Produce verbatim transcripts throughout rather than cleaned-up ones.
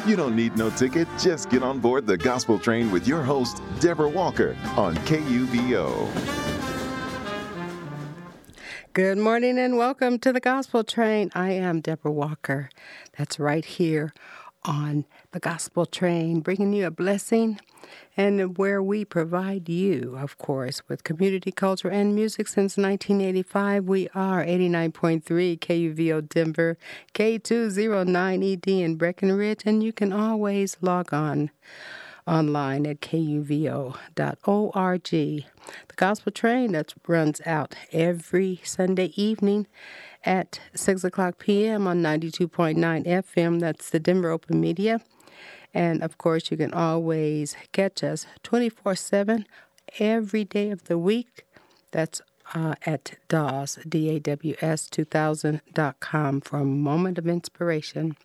You don't need no ticket. Just get on board the gospel train with your host, Deborah Walker, on K U V O. Good morning and welcome to the Gospel Train. I am Deborah Walker. That's right here on the Gospel Train, bringing you a blessing and where we provide you, of course, with community culture and music since nineteen eighty-five. We are eighty-nine point three K U V O Denver, K two oh nine E D in Breckenridge, and you can always log on online at K U V O dot org. The Gospel Train that runs out every Sunday evening at six o'clock p.m. on ninety-two point nine F M. That's the Denver Open Media. And, of course, you can always catch us twenty-four seven every day of the week. That's uh, at D A W S, D A W S two thousand dot com for a moment of inspiration.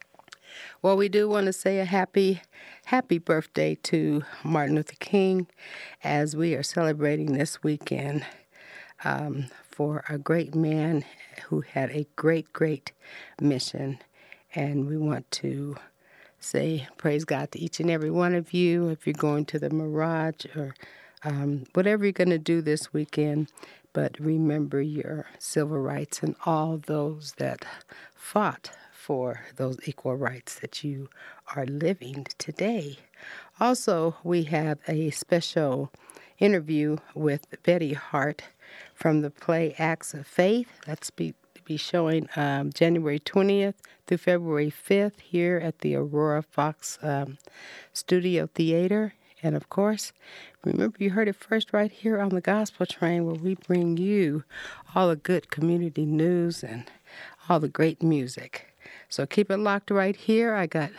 Well, we do want to say a happy, happy birthday to Martin Luther King as we are celebrating this weekend um, for a great man who had a great, great mission. And we want to say praise God to each and every one of you. If you're going to the Mirage or um, whatever you're going to do this weekend, but remember your civil rights and all those that fought for those equal rights that you are living today. Also, we have a special interview with Betty Hart from the play Acts of Faith. That's be, be showing um, January twentieth through February fifth here at the Aurora Fox um, Studio Theater. And, of course, remember you heard it first right here on the Gospel Train where we bring you all the good community news and all the great music. So keep it locked right here. I got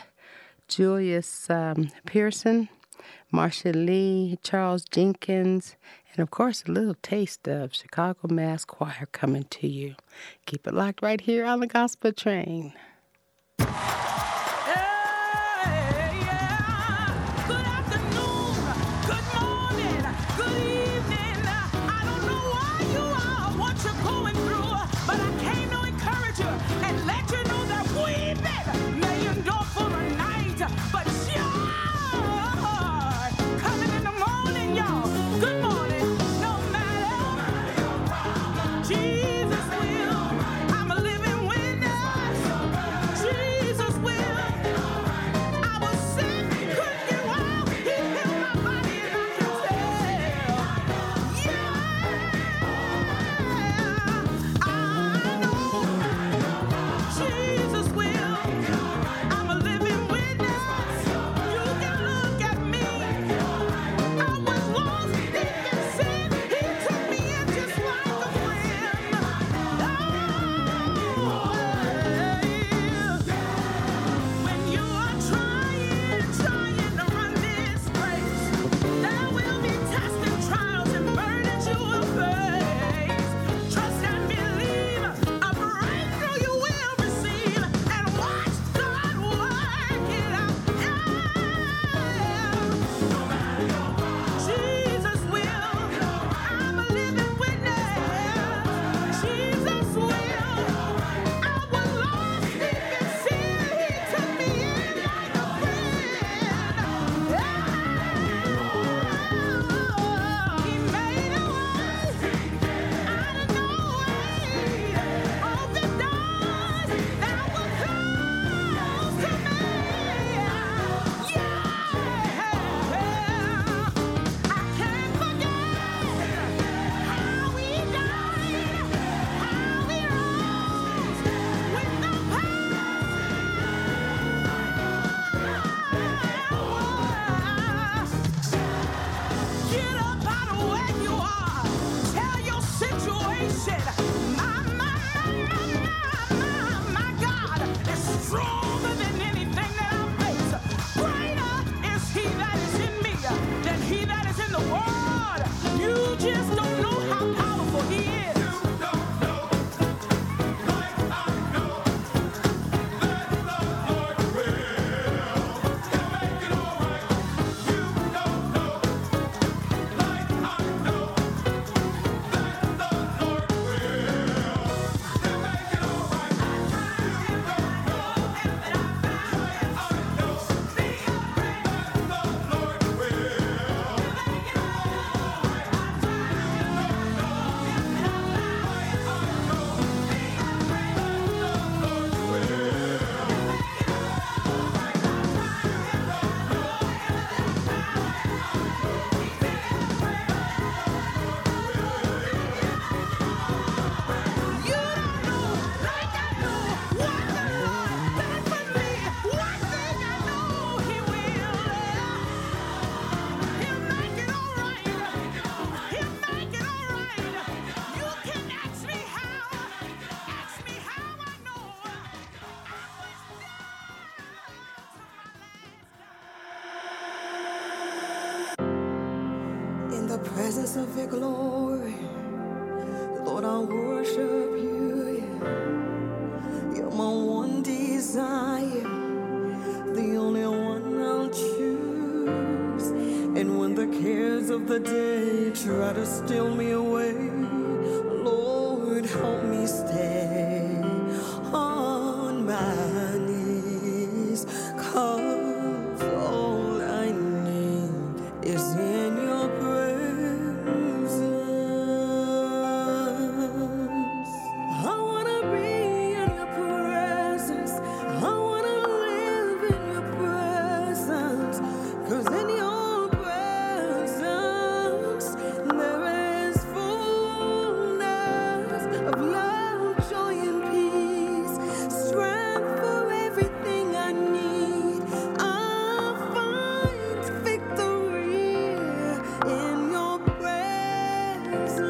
Julius um, Pearson, Marcia Lee, Charles Jenkins, and, of course, a little taste of Chicago Mass Choir coming to you. Keep it locked right here on the Gospel Train. Jesus presence of your glory, Lord, I worship you. Yeah. You're my one desire, the only one I'll choose. And when the cares of the day try to steal me away, Lord, help me stay on my knees, 'cause all I need is in your presence. I wanna be in your presence. I wanna live in your presence, 'cause in your presence there is fullness of love, joy, and peace, strength for everything I need. I find victory in your presence.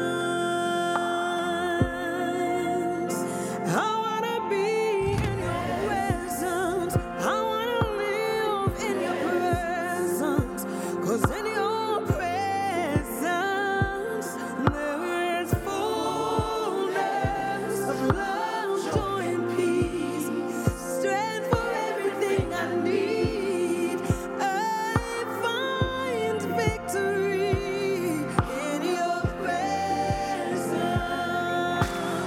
I wanna be in your presence. I wanna live in your presence, 'cause in your presence there is fullness of love, joy, and peace, strength for everything I need. I find victory in your presence.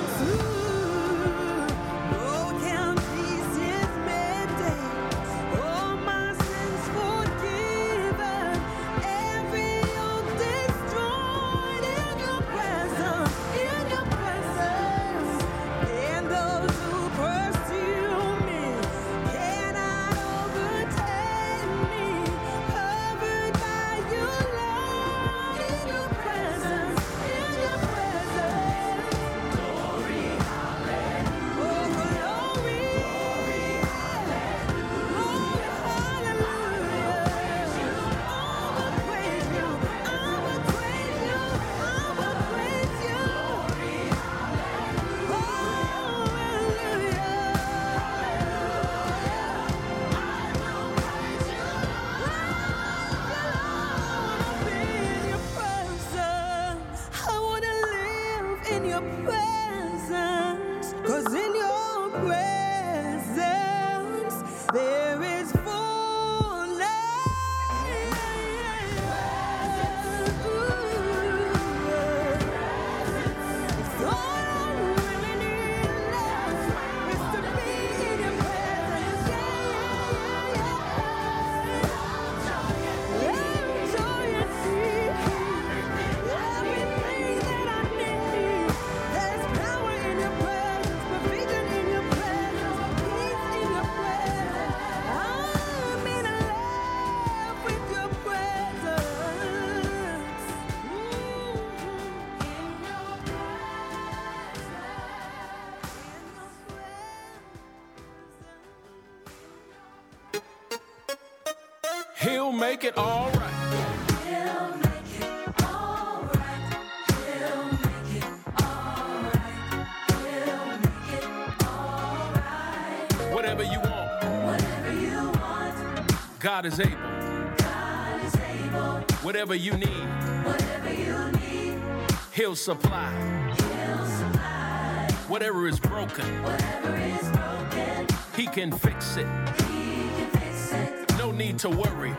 Broken pieces mended, all my sins forgiven, every yoke destroyed in your presence, in your presence. And those who pursue me cannot overtake me, covered by your love, in your presence, in your presence. Glory, hallelujah. Oh, glory, glory, hallelujah. I will praise you, I will praise you, I will praise you. Glory, I wanna live in your presence, 'cause in your presence there is fullness. It's all I really need, Lord, is to be in your presence. Yeah, yeah, yeah. Joy and peace, everything that I need. There's power in your presence, provision in your presence, peace in your presence. I'm in love with your presence. Mm. In your presence. He'll make it all right. Whatever you want, God is able. Whatever you need, He'll supply. Whatever is broken, He can fix it. No need to worry.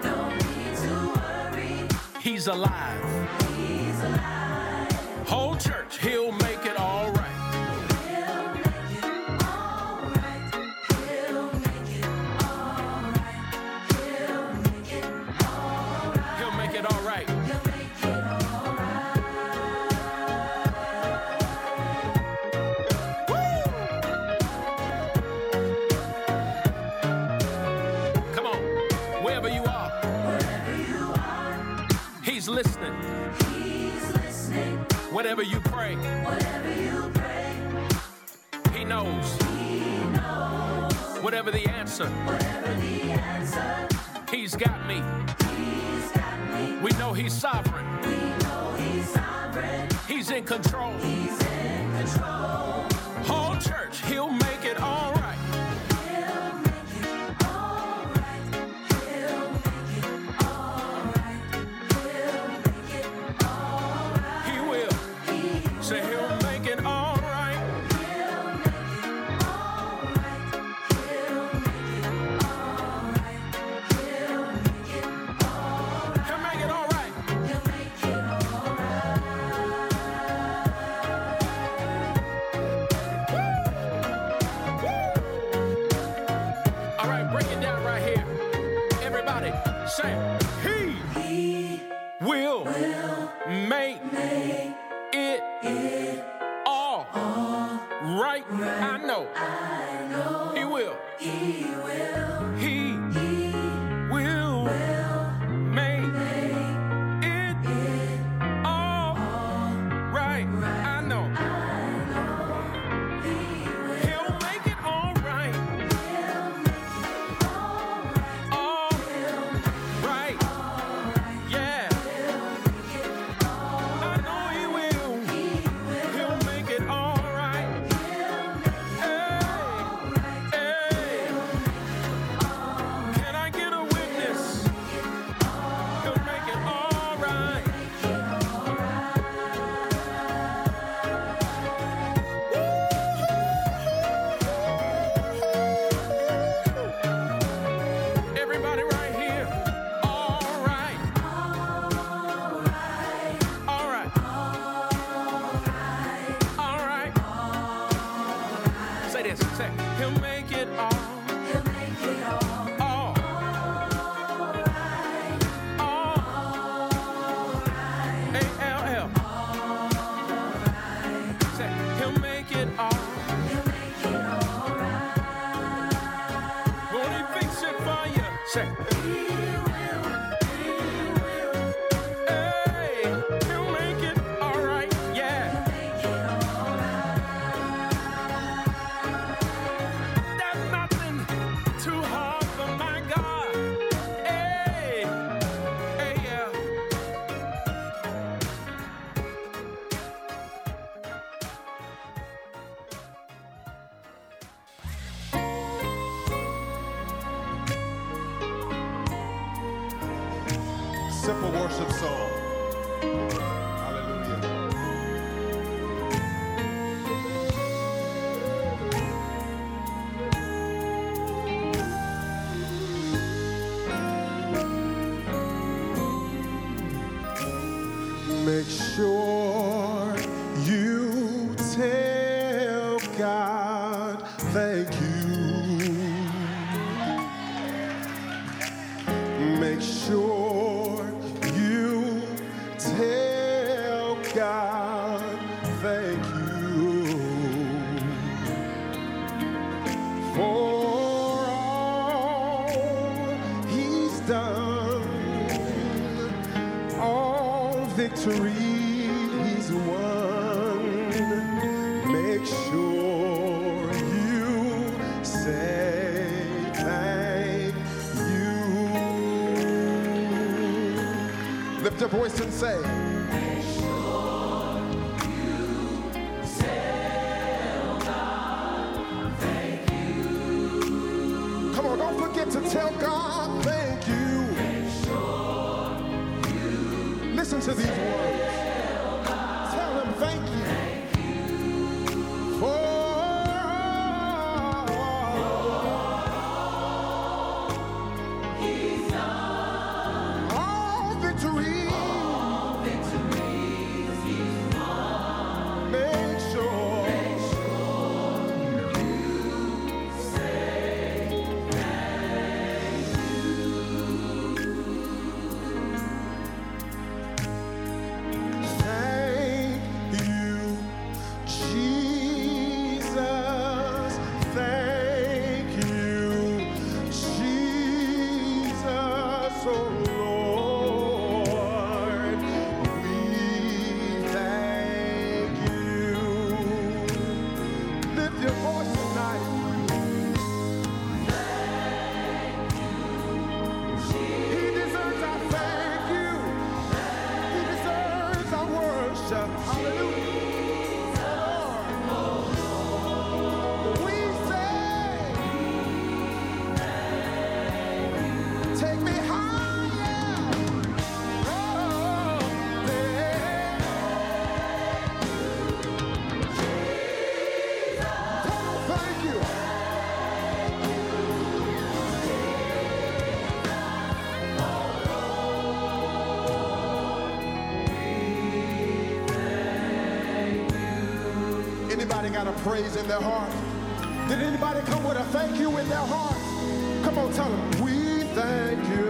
He's alive. Whole church, He'll make it all right. He'll make it all right. Come on, wherever you are, He's listening. Whatever you pray, He knows. Whatever the answer, He's got me. We know He's sovereign. He's in control. Whole church, He'll make it all right. Say. Hey, he'll make it all right. Yeah. There's nothing too hard for my God. Hey, hey, yeah. Simple worship song. Hallelujah. Make sure you tell God thank you. Make sure you tell God thank you for all he's done, all victory he's won. Make sure you say thank you. Lift your voice and say, come on, don't forget to tell God thank you. Listen to these words. Tell him thank you for all victory. Make sure. Thank you, Jesus. Thank you, Jesus, oh Lord. We thank you. Lift your voice tonight. He deserves our thank you. He deserves our worship. Hallelujah. Lord. We say, take me higher. Oh, yeah. Thank you. Anybody got a praise in their heart? Did anybody come with a thank you in their heart? Come on, tell them, we thank you.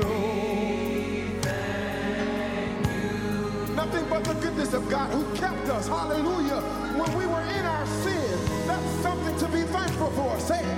Nothing but the goodness of God who kept us, hallelujah, when we were in our sin. That's something to be thankful for. Say it.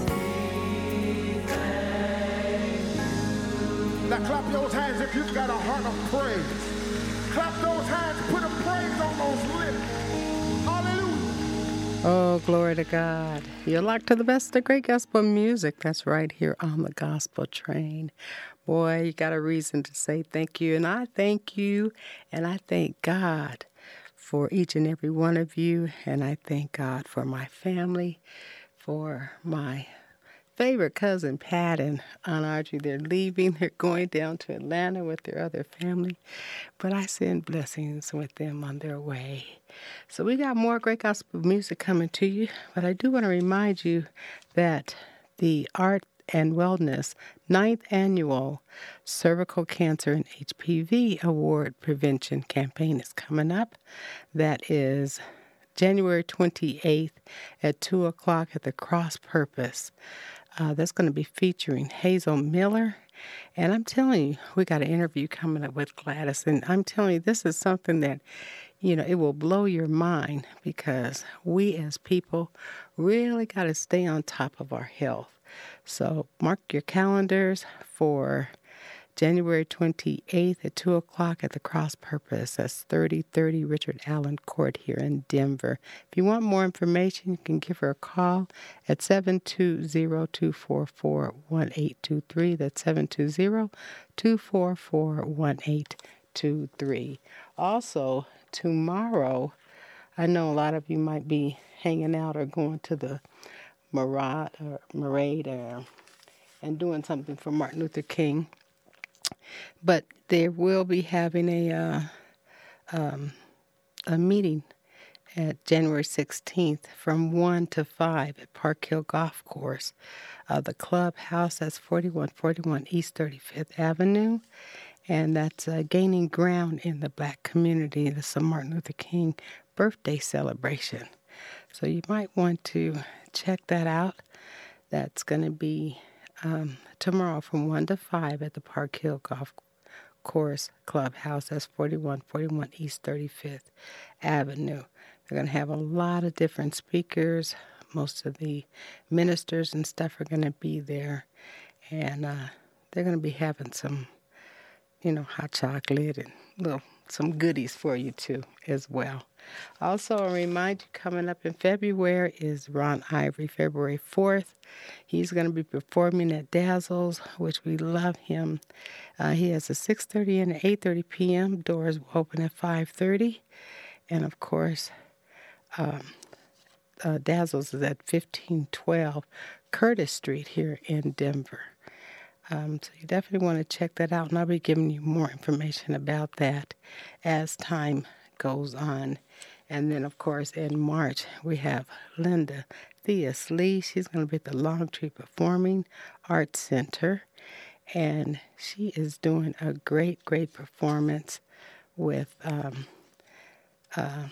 Now clap those hands if you've got a heart of praise. Clap those hands, put a praise on those lips. Hallelujah. Oh, glory to God. You're locked to the best of great gospel music. That's right here on the Gospel Train. Boy, you got a reason to say thank you. And I thank you, and I thank God for each and every one of you. And I thank God for my family, for my favorite cousin Pat and Aunt Audrey. They're leaving. They're going down to Atlanta with their other family. But I send blessings with them on their way. So we got more great gospel music coming to you. But I do want to remind you that the Art and Wellness ninth Annual Cervical Cancer and H P V Award Prevention Campaign is coming up. That is January twenty-eighth at two o'clock at the Cross Purpose. Uh, that's going to be featuring Hazel Miller. And I'm telling you, we got an interview coming up with Gladys. And I'm telling you, this is something that, you know, it will blow your mind because we as people really got to stay on top of our health. So mark your calendars for January twenty-eighth at two o'clock at the Cross Purpose. That's thirty thirty Richard Allen Court here in Denver. If you want more information, you can give her a call at seven two zero, two four four, one eight two three. That's seven two zero, two four four, one eight two three. Also, tomorrow, I know a lot of you might be hanging out or going to the Marad or Marade or, and doing something for Martin Luther King. But they will be having a uh, um, a meeting at January sixteenth from one to five at Park Hill Golf Course. Uh, the clubhouse, that's forty-one forty-one East thirty-fifth Avenue. And that's uh, gaining ground in the black community. It's a Martin Luther King birthday celebration. So you might want to check that out. That's going to be um, tomorrow from one to five at the Park Hill Golf Course Clubhouse. That's forty-one forty-one East thirty-fifth Avenue. They're going to have a lot of different speakers. Most of the ministers and stuff are going to be there. And uh, they're going to be having some, you know, hot chocolate and little some goodies for you too as well. Also, a reminder coming up in February is Ron Ivory, February fourth. He's going to be performing at Dazzles, which we love him. Uh, he has a six thirty and an eight thirty p.m. Doors will open at five thirty. And, of course, um, uh, Dazzles is at fifteen twelve Curtis Street here in Denver. Um, so you definitely want to check that out, and I'll be giving you more information about that as time goes on. And then, of course, in March, we have Linda Theus Lee. She's going to be at the Longtree Performing Arts Center, and she is doing a great, great performance with um, uh,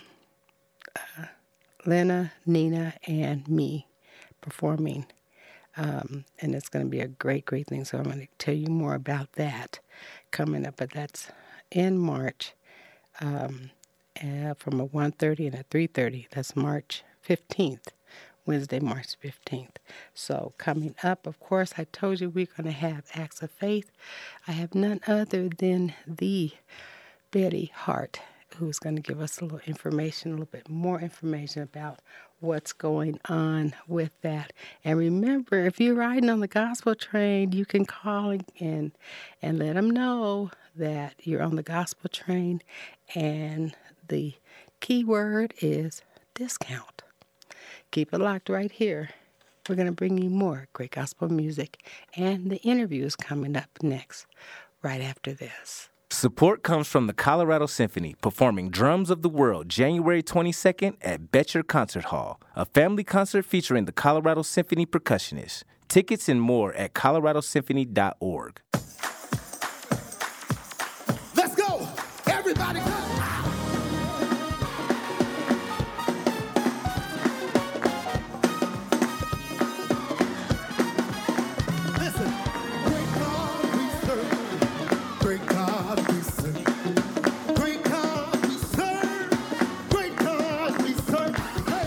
uh, Lena, Nina, and me performing. Um, and it's going to be a great, great thing. So I'm going to tell you more about that coming up. But that's in March um, uh, from a one thirty and a three thirty. That's March fifteenth, Wednesday, March fifteenth. So coming up, of course, I told you we're going to have Acts of Faith. I have none other than the Betty Hart, who's going to give us a little information, a little bit more information about what's going on with that. And remember, if you're riding on the gospel train, you can call and and let them know that you're on the gospel train, and the key word is discount. Keep it locked right here. We're going to bring you more great gospel music, and the interview is coming up next, right after this. Support comes from the Colorado Symphony, performing Drums of the World January twenty-second at Betcher Concert Hall, a family concert featuring the Colorado Symphony percussionists. Tickets and more at colorado symphony dot org. Let's go! Everybody go! Listen, great God we serve, great God we serve, great God we serve, great God we serve. Hey.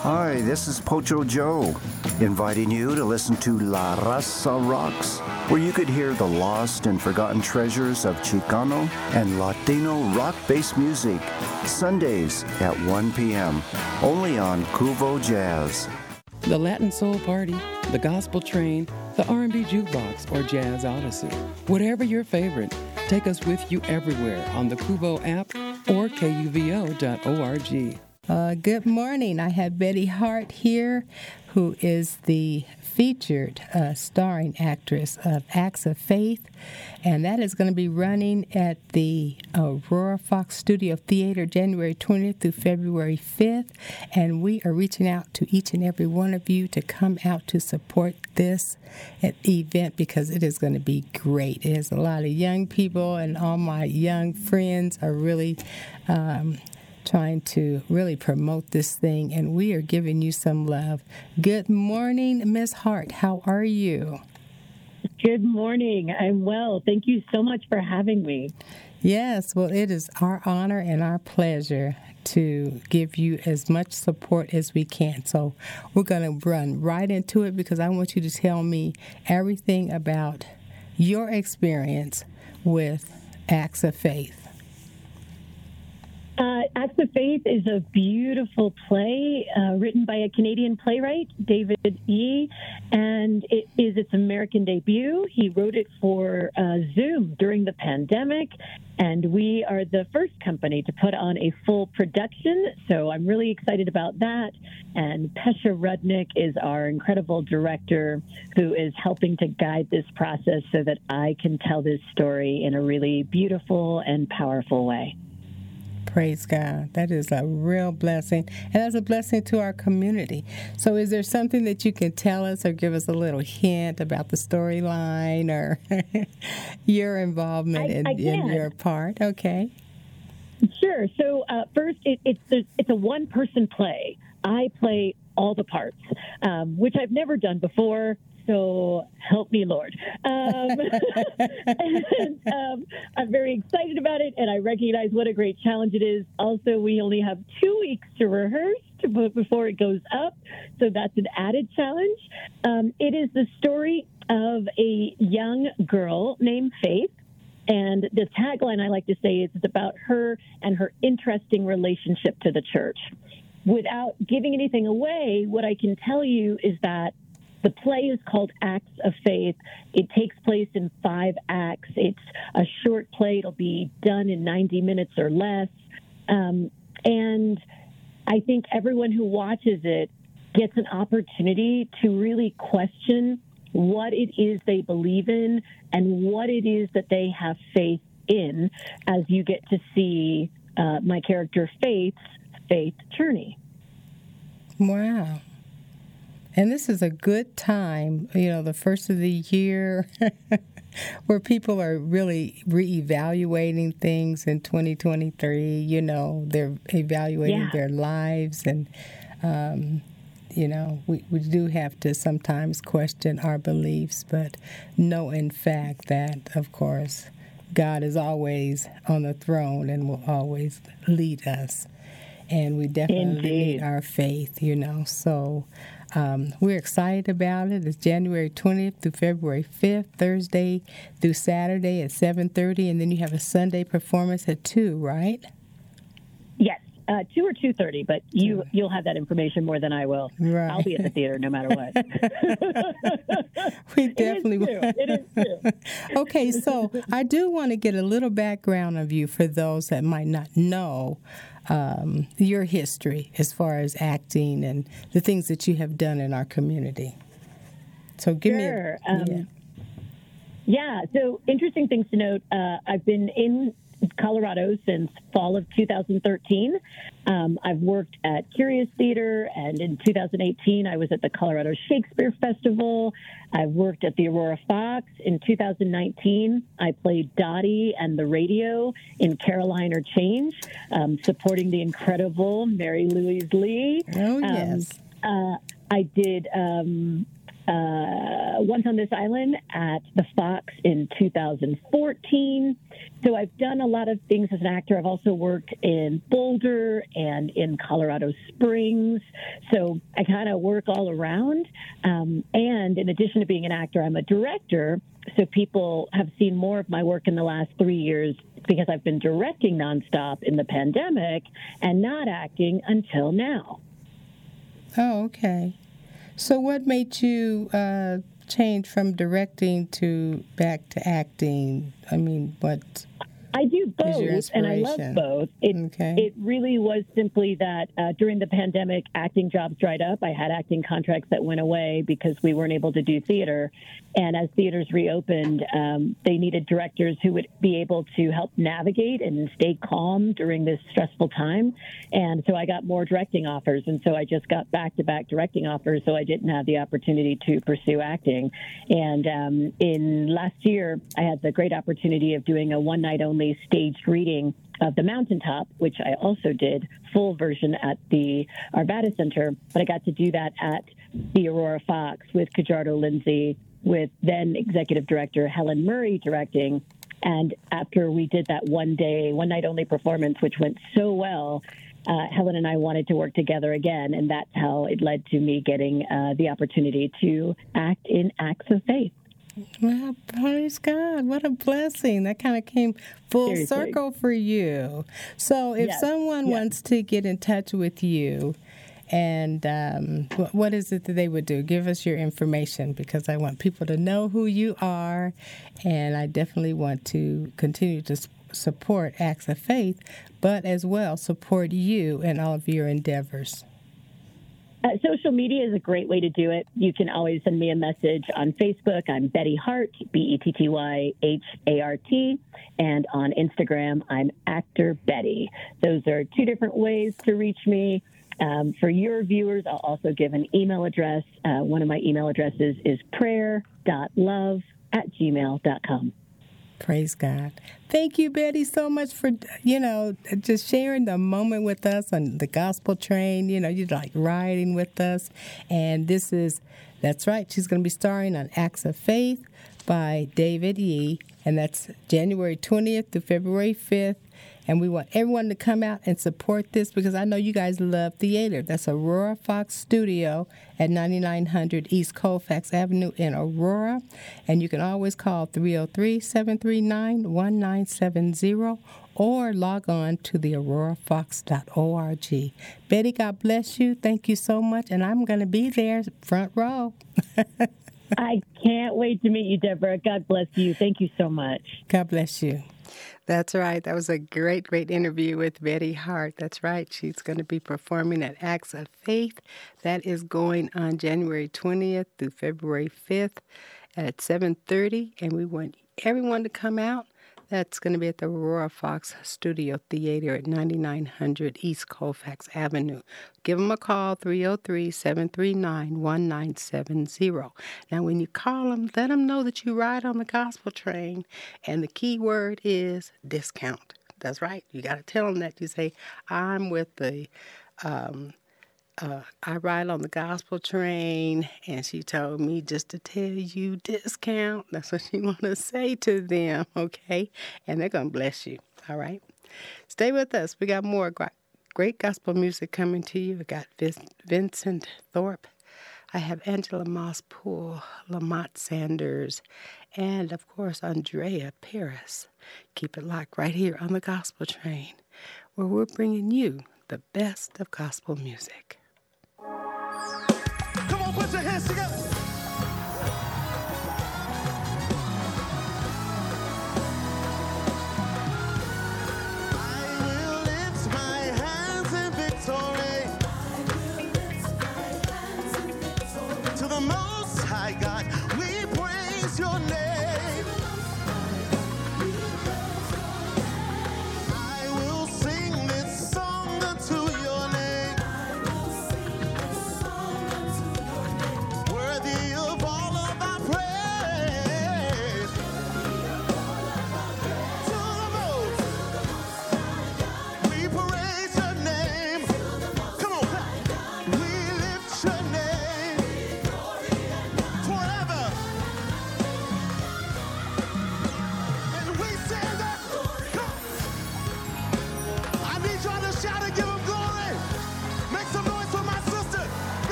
Hi, this is Pocho Joe, inviting you to listen to La Raza Rocks, where you could hear the lost and forgotten treasures of Chicano and Latino rock-based music, Sundays at one p.m., only on Cuvo Jazz. The Latin Soul Party, the Gospel Train, the R and B Jukebox, or Jazz Odyssey. Whatever your favorite, take us with you everywhere on the Cuvo app or K U V O dot org. Uh, good morning. I have Betty Hart here, who is the featured uh, starring actress of Acts of Faith, and that is going to be running at the Aurora Fox Studio Theater January twentieth through February fifth, and we are reaching out to each and every one of you to come out to support this event because it is going to be great. It has a lot of young people, and all my young friends are really um, trying to really promote this thing, and we are giving you some love. Good morning, Miss Hart. How are you? Good morning. I'm well. Thank you so much for having me. Yes, well, it is our honor and our pleasure to give you as much support as we can. So we're going to run right into it because I want you to tell me everything about your experience with Acts of Faith. Uh, Acts of Faith is a beautiful play uh, written by a Canadian playwright, David Yee, and it is its American debut. He wrote it for uh, Zoom during the pandemic, and we are the first company to put on a full production, so I'm really excited about that. And Pesha Rudnick is our incredible director who is helping to guide this process so that I can tell this story in a really beautiful and powerful way. Praise God. That is a real blessing. And that's a blessing to our community. So is there something that you can tell us or give us a little hint about the storyline or your involvement I, in, I in your part? Okay. Sure. So uh, first, it, it's, a, it's a one-person play. I play all the parts, um, which I've never done before. So help me, Lord. Um, and, um, I'm very excited about it, and I recognize what a great challenge it is. Also, we only have two weeks to rehearse to put before it goes up, so that's an added challenge. Um, it is the story of a young girl named Faith. And the tagline I like to say is it's about her and her interesting relationship to the church. Without giving anything away, what I can tell you is that the play is called Acts of Faith. It takes place in five acts. It's a short play. It'll be done in ninety minutes or less. Um, and I think everyone who watches it gets an opportunity to really question what it is they believe in and what it is that they have faith in as you get to see uh, my character Faith's faith journey. Wow. And this is a good time, you know, the first of the year where people are really reevaluating things in twenty twenty-three. You know, they're evaluating Yeah. their lives and, um, you know, we, we do have to sometimes question our beliefs, but know in fact that, of course, God is always on the throne and will always lead us. And we definitely Indeed. need our faith, you know. So um, we're excited about it. It's January twentieth through February fifth, Thursday through Saturday at seven thirty, and then you have a Sunday performance at two, right? Yes, uh, two or two thirty, but you you'll have that information more than I will. Right. I'll be at the theater no matter what. We definitely it is true. It is true. Okay, so I do want to get a little background of you for those that might not know um, your history as far as acting and the things that you have done in our community. So give Sure. me a, Um, yeah. Yeah, so interesting things to note. Uh, I've been in Colorado since fall of two thousand thirteen. Um, I've worked at Curious Theater, and in two thousand eighteen, I was at the Colorado Shakespeare Festival. I've worked at the Aurora Fox. In two thousand nineteen, I played Dottie and the radio in Caroline or Change, um, supporting the incredible Mary Louise Lee. Oh, Um, yes. uh, I did um, uh, Once on This Island at the Fox in two thousand fourteen. So I've done a lot of things as an actor. I've also worked in Boulder and in Colorado Springs. So I kind of work all around. Um, and in addition to being an actor, I'm a director. So people have seen more of my work in the last three years because I've been directing nonstop in the pandemic and not acting until now. Oh, okay. So what made you uh, change from directing to back to acting? I mean, what? I do is your both, and I love inspiration? both. It, Okay. it really was simply that uh, during the pandemic, acting jobs dried up. I had acting contracts that went away because we weren't able to do theater. And as theaters reopened, um, they needed directors who would be able to help navigate and stay calm during this stressful time. And so I got more directing offers. And so I just got back-to-back directing offers, so I didn't have the opportunity to pursue acting. And um, in last year, I had the great opportunity of doing a one-night-only staged reading of The Mountaintop, which I also did full version at the Arvada Center, but I got to do that at the Aurora Fox with Kajardo Lindsay, with then executive director Helen Murray directing. And after we did that one day, one night only performance, which went so well, uh, Helen and I wanted to work together again, and that's how it led to me getting uh, the opportunity to act in Acts of Faith. Well, praise God. What a blessing. That kind of came full Seriously. circle for you. So if Yes, someone yes. wants to get in touch with you, and um, wh- what is it that they would do? Give us your information, because I want people to know who you are, and I definitely want to continue to s- support Acts of Faith, but as well support you and all of your endeavors. Uh, social media is a great way to do it. You can always send me a message on Facebook. I'm Betty Hart, B E T T Y H A R T. And on Instagram, I'm Actor Betty. Those are two different ways to reach me. Um, for your viewers, I'll also give an email address. Uh, one of my email addresses is prayer dot love at gmail dot com. Praise God. Thank you, Betty, so much for, you know, just sharing the moment with us on the gospel train. You know, you're like riding with us. And this is, that's right, she's going to be starring on Acts of Faith by David Yee. And that's January twentieth to February fifth. And we want everyone to come out and support this, because I know you guys love theater. That's Aurora Fox Studio at ninety-nine hundred East Colfax Avenue in Aurora. And you can always call three oh three, seven three nine, one nine seven zero or log on to the aurora fox dot org. Betty, God bless you. Thank you so much. And I'm going to be there front row. I can't wait to meet you, Deborah. God bless you. Thank you so much. God bless you. That's right. That was a great, great interview with Betty Hart. That's right. She's going to be performing at Acts of Faith. That is going on January twentieth through February fifth at seven thirty. And we want everyone to come out. That's going to be at the Aurora Fox Studio Theater at ninety-nine hundred East Colfax Avenue. Give them a call, three oh three, seven three nine, one nine seven zero. Now, when you call them, let them know that you ride on the gospel train, and the key word is discount. That's right. You got to tell them that. You say, I'm with the... Um, Uh, I ride on the gospel train, and she told me just to tell you discount. That's what you want to say to them, okay? And they're going to bless you, all right? Stay with us. We got more gr- great gospel music coming to you. We got Vis- Vincent Thorpe. I have Angela Moss Poole, Lamont Sanders, and, of course, Andrea Paris. Keep it locked right here on the gospel train, where we're bringing you the best of gospel music. Come on, put your hands together. I will lift my hands in victory to the Most High God. We praise your name. I will sing this song unto your name. Worthy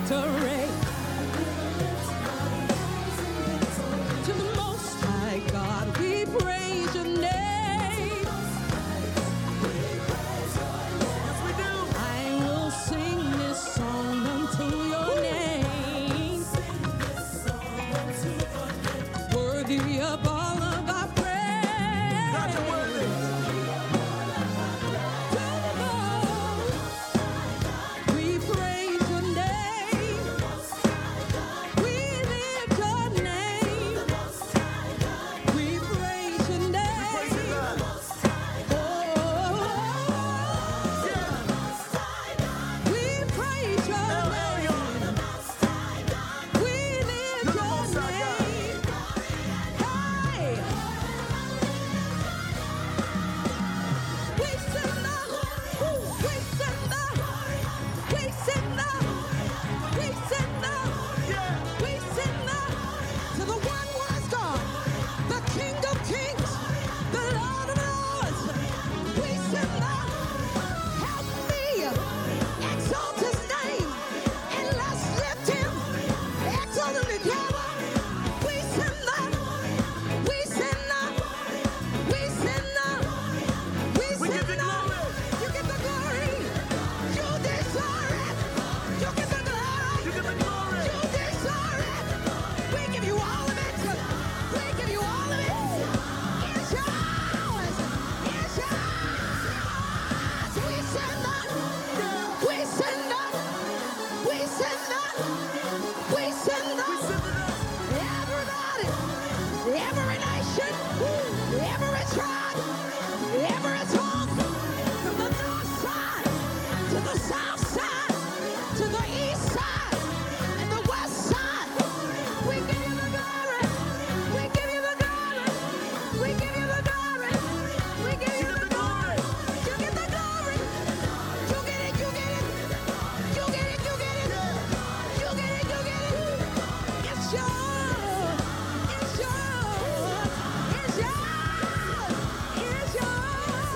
victory. To the Most High God, we praise your name. Yes, we do. I will sing this song unto your name. Worthy of all of our praise. God, you're worthy. To the Most, we praise your name. We lift your name. We praise your name. Oh, we praise your name. We lift your name. Hey, we send the, we send the, we send the, we send the, we send the to the one wise God, the King of Kings, the Lord of Lords. We send the, help me exalt His name, and let's lift Him, exalt Him together. We send the, we send the, we send the, we send the. You get the glory. You deserve it. You get the glory. You get the glory. You deserve it. We give you all of it. We give you all of it. It's yours. It's yours. We send the, we send the, we send the, we send the. Everybody, every nation, every tribe, every tongue, from the north side to the south side, to the east side and the west side. We give you the glory. We give you the glory. We give you the glory. We give you the glory. You get the glory. You get it. You get it. You get it. You get it. You get it. You get it. It's yours. It's yours. It's yours. It's yours.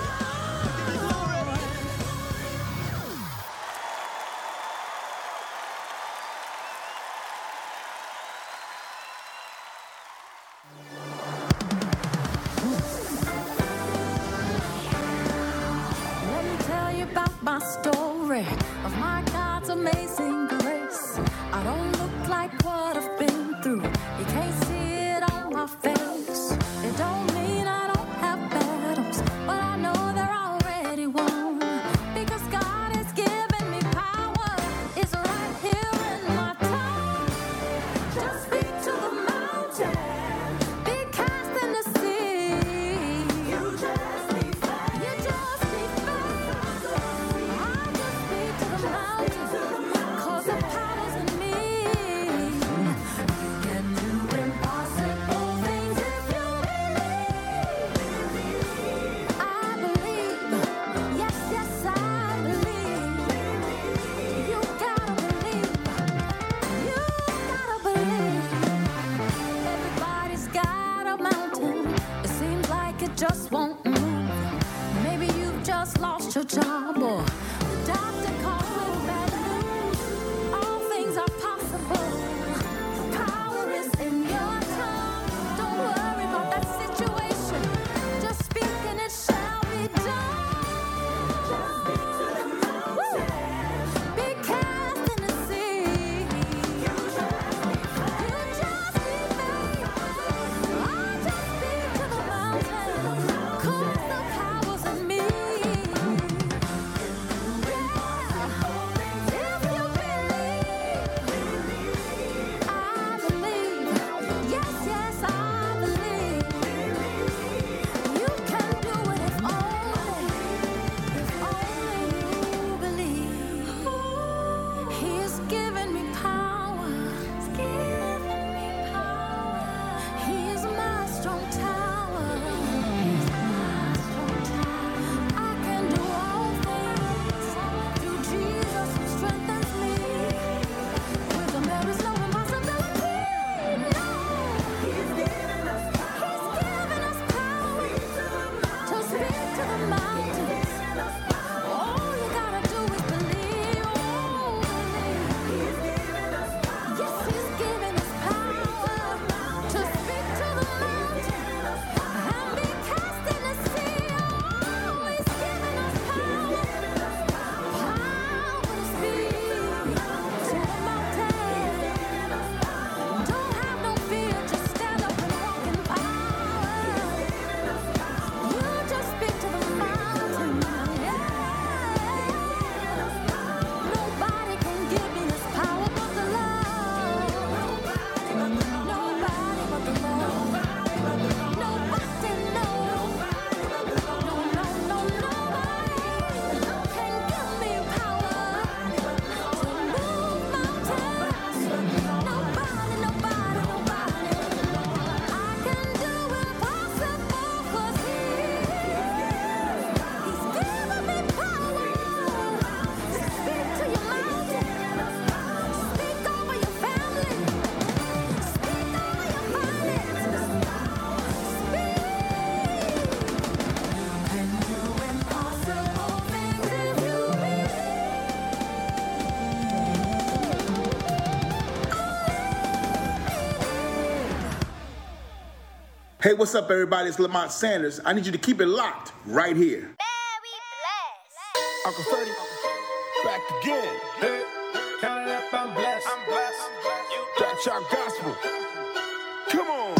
Let me tell you about my story of my God's amazing grace. I don't look like what I've been through. You can't see it on my face. It don't mean I don't have battles, but I know they're already won. Because God has given me power. It's right here in my tongue. Just speak to the mountain. Be cast in the sea. You just be faith. You just be faith. I just speak to the mountain. 'Cause Hey, what's up, everybody? It's Lamont Sanders. I need you to keep it locked right here. Uncle Freddie, back again. Hey, count it up, I'm blessed. I'm blessed. That's our gospel. Come on.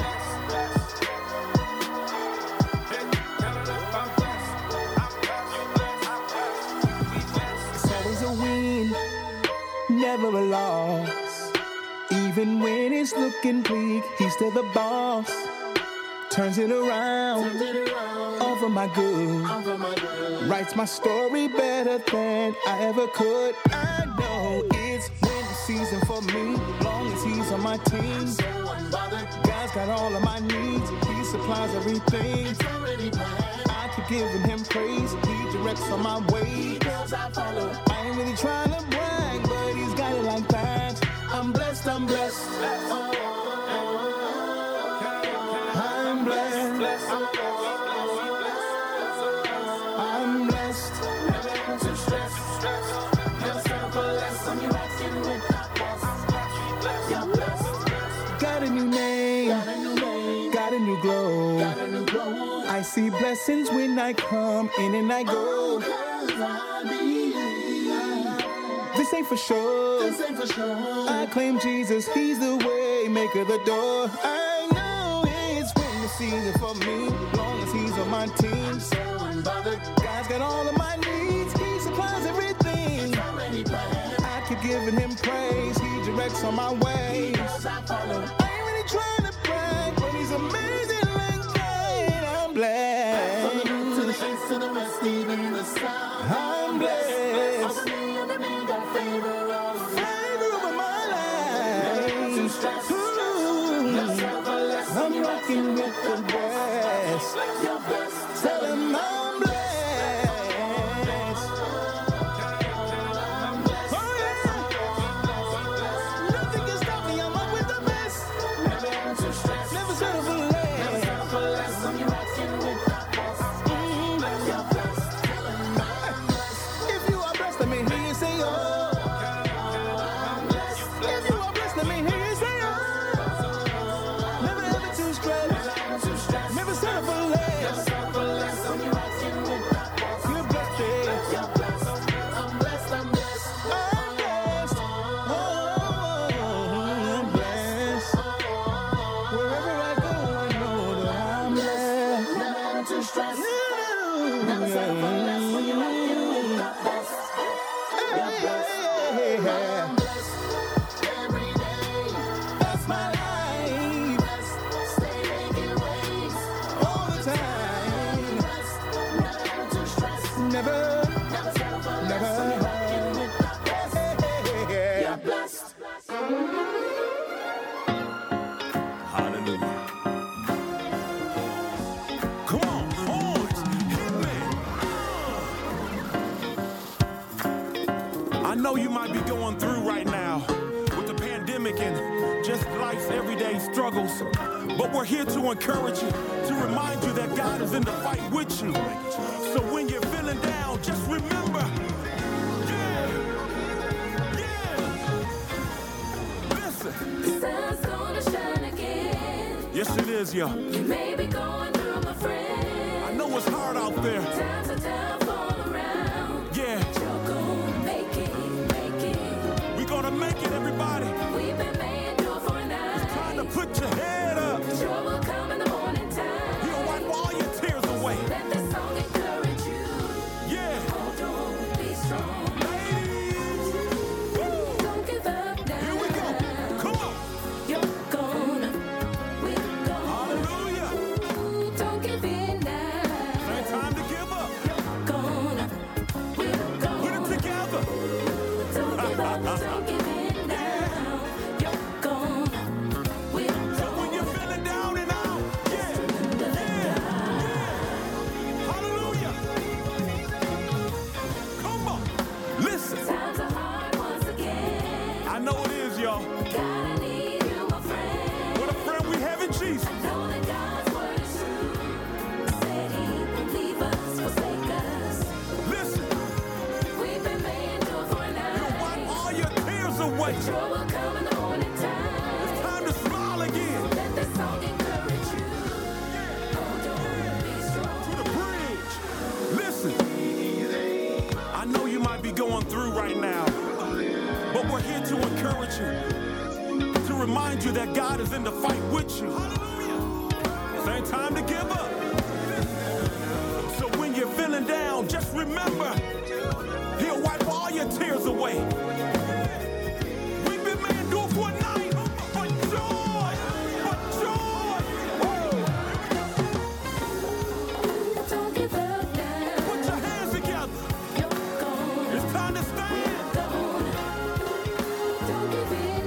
It's always a win, never a loss. Even when it's looking bleak, he's still the boss. Turns it around, Turns it around. All for my good. All for my good. Writes my story better than I ever could. I know it's winning season for me, long as he's on my team. So unbothered. God's got all of my needs, he supplies everything. I keep giving him praise, he directs on my way. I follow. I ain't really trying to brag, but he's got it like that. I'm blessed, I'm blessed. Oh. I'm blessed. I'm blessed. Never too stressed. Never settle for less. I'm your acting with that boss. You're blessed. Got a new name. Got a new name. Got a new glow. Got a new glow. I see blessings when I come in and I go. This ain't for sure. This ain't for sure. I claim Jesus. He's the way maker, the door. I know it's winning season for me, long as he's on my team. So unbothered. God's got all of my needs, he supplies everything. I keep giving him praise, he directs on my way. I ain't really trying to brag, but he's amazing like that. I'm blessed. From the north to the east to the west, even the south. I'm blessed. Over me, under me, got favor all around. Favor over my life. Never too stressed. I'm rocking with the best. Your best. Tell him I'm blessed. I'm blessed. Oh yeah. Nothing can stop me. I'm up with the best. Never too stressed. Never settle for less. Never settle for less. I'm rocking with the best. Mm-hmm. Your best. Tell him I'm blessed. If you are blessed, let me hear you say oh. I'm blessed. If you are blessed, let me hear you say oh. Never settle for less. Never settle for less. I'm rocking with that boss. You're blessed, yeah. You're blessed. I'm blessed. I'm blessed. I'm blessed. Oh, I'm blessed. Wherever I go, I know that I'm blessed. Never too stressed. Never settle for less. When you're rocking with that boss. You're blessed. I'm blessed every day. That's my life. Never, never settle for less. Never. You're blessed. Hallelujah. Come on, boys, hit me. I know you might be going through right now with the pandemic and just life's everyday struggles, but we're here to encourage you, to remind you that God is in the fight with you. So when you're feeling down, just remember, yeah, yeah. Listen. The sun's gonna shine again. Yes, it is, yo. You may be going through, my friend. I know it's hard out there. Times are tough all around. Yeah. You're gonna make it, make it. We're gonna make it, everybody. We've been made do it for a night. It's time to put your head up. The joy will come in the morning time. He'll wipe all your tears away. Let this song encourage you. Yeah. Hold on, be strong. Ladies. Woo. Don't give up now. Here we go. Come on. You're gonna, we're gonna. Hallelujah. Ooh, don't give in now. Ain't time to give up. You're gonna, we're gonna. Put it together. Don't give up, don't give in now. You're gonna, we're gonna. So when you're feeling down and out, yeah, yeah, yeah. Hallelujah. Come on. Listen. Times are hard once again. I know it is, y'all. God, I need you, my friend. What a friend we have in Jesus. Know that God's word is true. Said he won't leave us, forsake us. Listen. We've been made do it for a He'll wipe night. all your tears away. Joy will come in the morning time. It's time to smile again. Let this song encourage you. remind you that God is in the fight with you. This ain't time to give up. So when you're feeling down, just remember, He'll wipe all your tears away. We've been made do for a night, but joy, but joy. Don't give up now. Put your hands together. You're gone. It's time to stand. Don't give in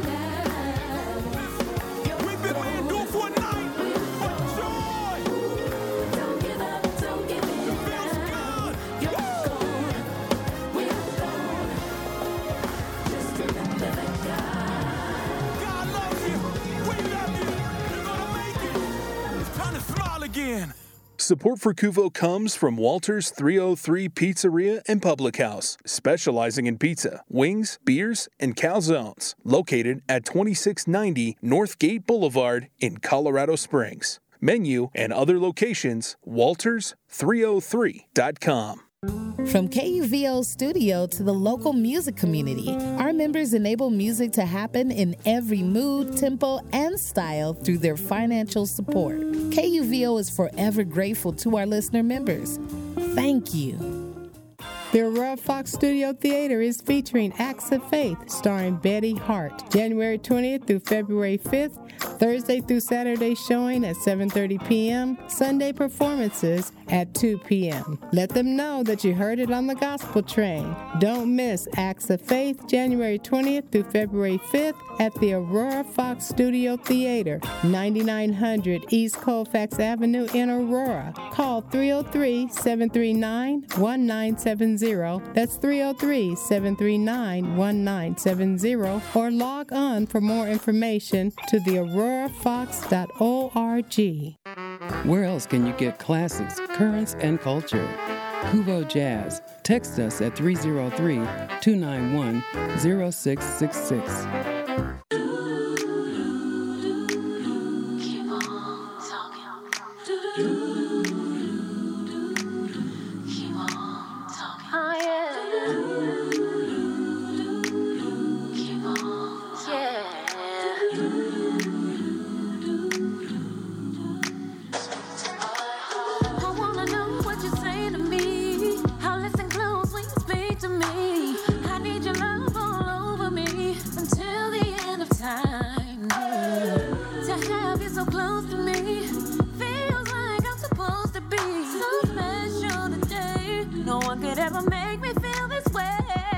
now. We've been made do for a night, but joy. Don't give up. Don't give in Feels now. good. You're gone. We're gone. Just remember that God. God loves you. We love you. You're gonna make it. It's time to smile again. Support for Kuvo comes from Walters three oh three Pizzeria and Public House, specializing in pizza, wings, beers, and calzones, located at twenty-six ninety North Gate Boulevard in Colorado Springs. Menu and other locations, walters three oh three dot com. From K U V O Studio to the local music community, our members enable music to happen in every mood, tempo, and style through their financial support. K U V O is forever grateful to our listener members. Thank you. The Aurora Fox Studio Theater is featuring Acts of Faith, starring Betty Hart, January twentieth through February fifth, Thursday through Saturday showing at seven thirty p.m., Sunday performances at two p.m. Let them know that you heard it on the Gospel Train. Don't miss Acts of Faith, January twentieth through February fifth at the Aurora Fox Studio Theater, ninety-nine hundred East Colfax Avenue in Aurora. Call three oh three, seven three nine, one nine seven zero. That's three oh three, seven three nine, one nine seven zero. Or log on for more information to the aurora fox dot org. Where else can you get classics, currents, and culture? Kuvo Jazz. Text us at three oh three, two nine one, oh six six six. I wanna know what you're saying to me. I'll listen close when you speak to me. I need your love all over me until the end of time. To have you so close to me feels like I'm supposed to be so special today. No one could ever make me feel this way.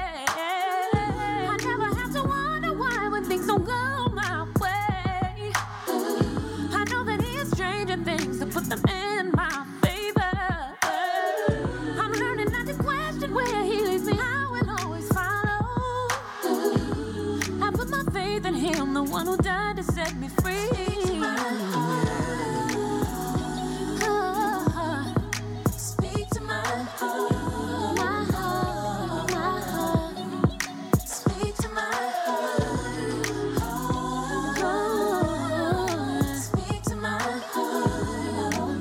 I never have to wonder why when things don't go my way. I know that he is changing things to put them in my favor. I'm learning not to question where he leads me. I will always follow. I put my faith in him, the one who died to set me free. Oh, speak to my heart, my heart, my heart. Speak to my heart. Oh, speak to my heart.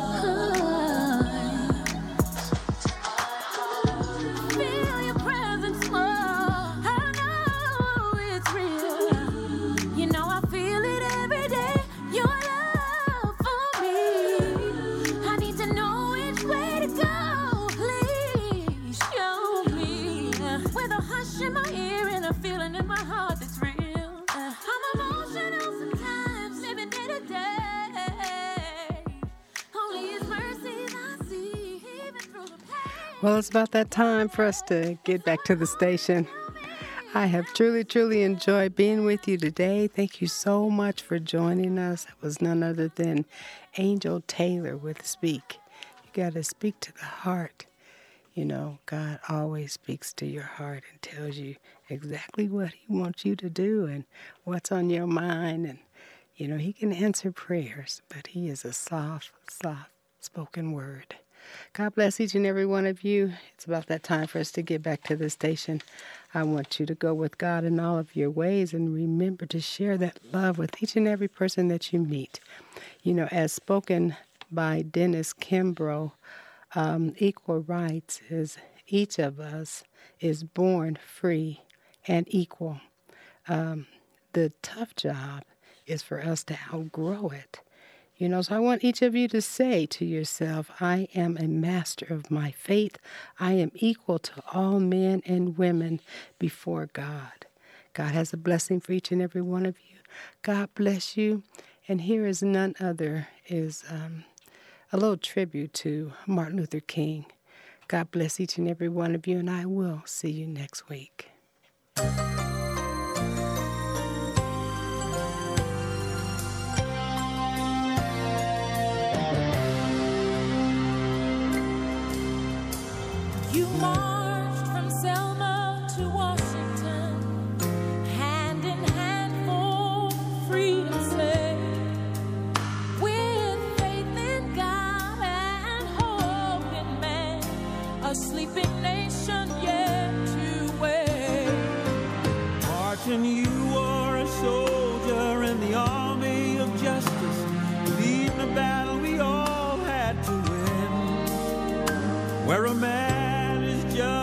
Feel your presence more. I know it's real. You know I feel it every day. Your love for me. I need to know which way to go. Please show me. With a hush in my ear and a feeling in my heart that's real. I'm emotional sometimes, living day to day. Only His mercies I see, even through the pain. Well, it's about that time for us to get back to the station. I have truly, truly enjoyed being with you today. Thank you so much for joining us. It was none other than Angel Taylor with Speak. You got to speak to the heart. You know, God always speaks to your heart and tells you exactly what He wants you to do and what's on your mind. And, you know, He can answer prayers, but He is a soft, soft spoken word. God bless each and every one of you. It's about that time for us to get back to the station. I want you to go with God in all of your ways and remember to share that love with each and every person that you meet. You know, as spoken by Dennis Kimbrough, um, equal rights is each of us is born free and equal. Um, the tough job is for us to outgrow it. You know, so I want each of you to say to yourself, I am a master of my faith. I am equal to all men and women before God. God has a blessing for each and every one of you. God bless you. And here is none other, is um, a little tribute to Martin Luther King. God bless each and every one of you, and I will see you next week. You marched from Selma to Washington, hand in hand for freedom's sake, with faith in God and hope in man, a sleeping nation yet to wake. Martin, you were a soldier in the army of justice, leading a battle we all had to win, where a man just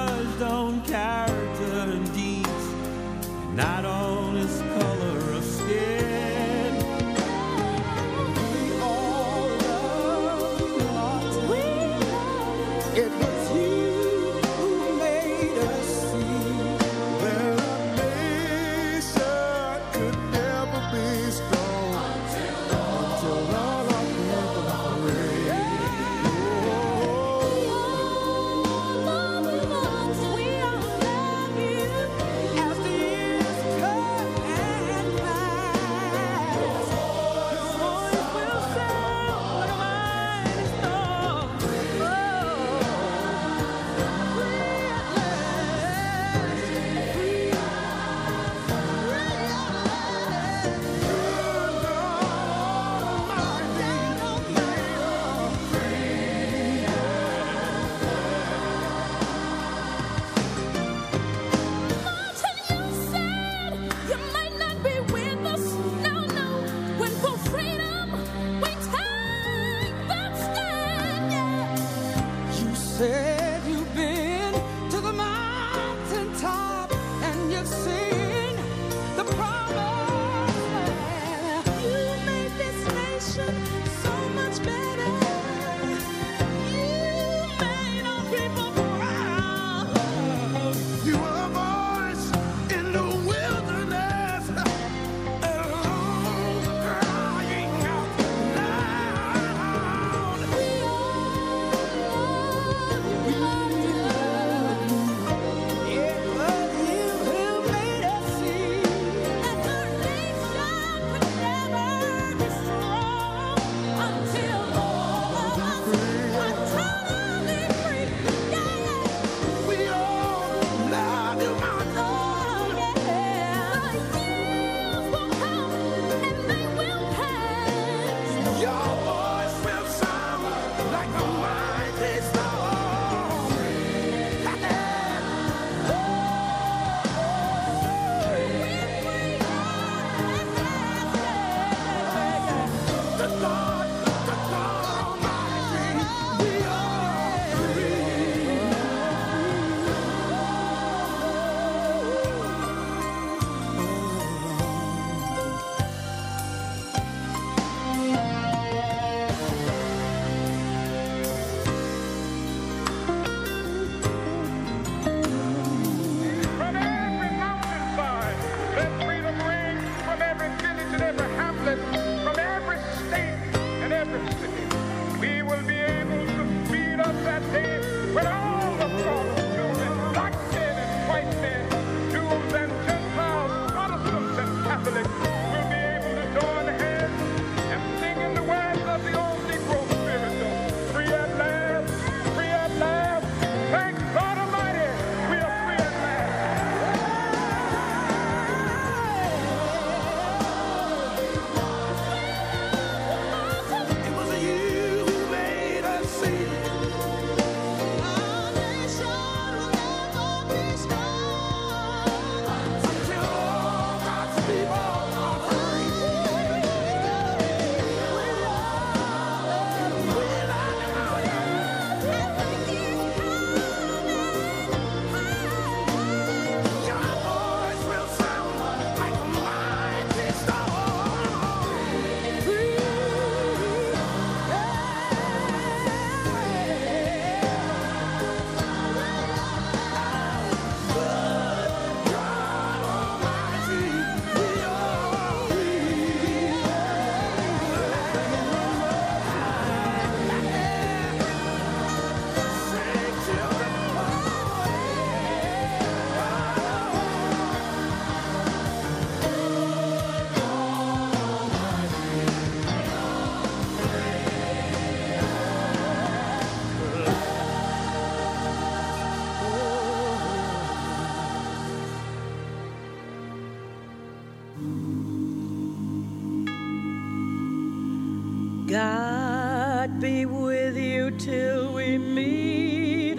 God be with you till we meet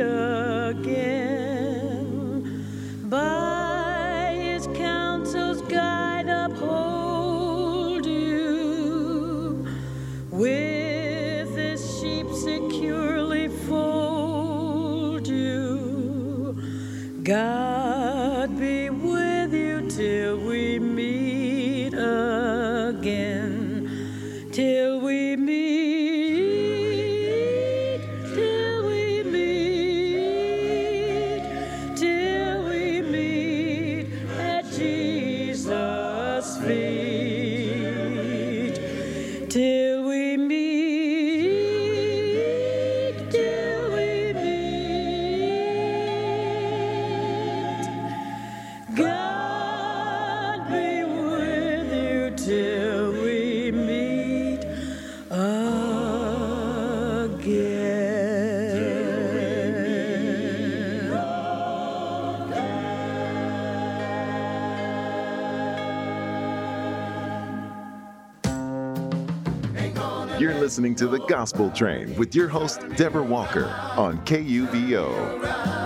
again. By his counsel's guide uphold you. With his sheep securely fold you. God be with you till we meet again. Till we meet, till we meet, till we meet at Jesus' feet. Till we meet, till we meet. God be with you till we meet You're listening to The Gospel Train with your host, Deborah Walker, on K U V O.